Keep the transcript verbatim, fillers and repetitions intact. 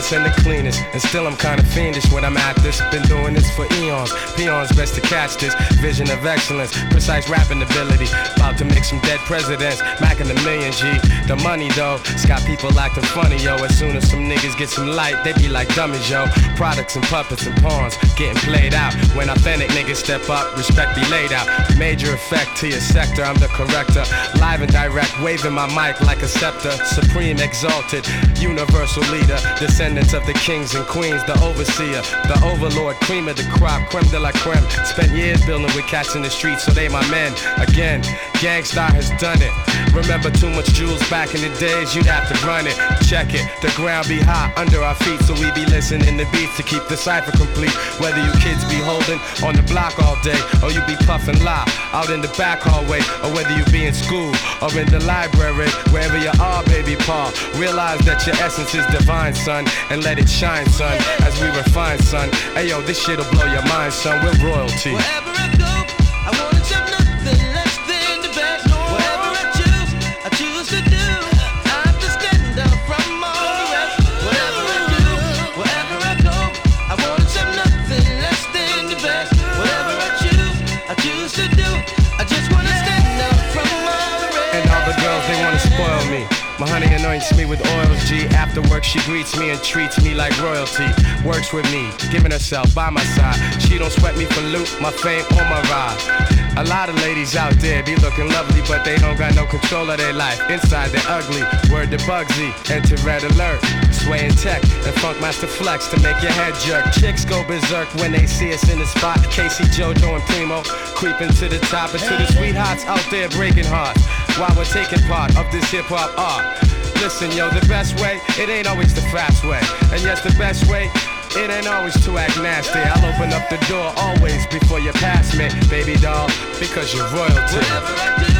cleanest and the cleanest. And still I'm kinda fiendish when I'm at this. Been doing this for eons. Peons best to catch this. Vision of excellence, precise rapping ability. About to make some dead presidents, macking a million G. The money though, it's got people acting funny, yo. As soon as some niggas get some light, they be like dummies, yo. Products and puppets and pawns getting played out. When authentic niggas step up, respect be laid out. Major effect to your sector, I'm the corrector. Live and direct, waving my mic like a scepter. Supreme exalted, universal leader. Descendants of the kings and queens, the overseer, the overlord, cream of the crop, creme de la creme. Spent years building with cats in the streets, so they my men. Again, Gangstar has done it. Remember too much jewels back in the days, you'd have to run it. Check it, the ground be hot under our feet, so we be listening to beats to keep the cipher complete. Whether you kids be holding on the block all day, or you be puffing loud out in the back hallway, or whether you be in school or in the library, wherever you are, baby Paul, realize that your essence is divine, son, and let it shine, son, as we refine, son. Hey yo, this shit'll blow your mind, son, we're royalty. Wherever I go, I won't accept nothing less than the best. Whatever I choose, I choose to do. I have to stand out from all the rest. Whatever I do, wherever I go, I won't accept nothing less than the best. Whatever I choose, I choose to do. I just wanna stand out from all the rest. And all the girls, they wanna spoil me. My honey anoints me with oils, G. After work, she greets me and treats me like royalty. Works with me, giving herself by my side. She don't sweat me for loot, my fame or my ride. A lot of ladies out there be looking lovely, but they don't got no control of their life. Inside they're ugly. Word to Bugsy, enter red alert. Swaying tech and Funkmaster Flex to make your head jerk. Chicks go berserk when they see us in the spot. Casey, JoJo, and Primo creeping to the top, and to the sweethearts out there breaking hearts while we're taking part of this hip-hop art. Listen, yo, the best way, it ain't always the fast way. And yes, the best way, it ain't always to act nasty. I'll open up the door always before you pass me, baby doll, because you're royalty. Whatever I do,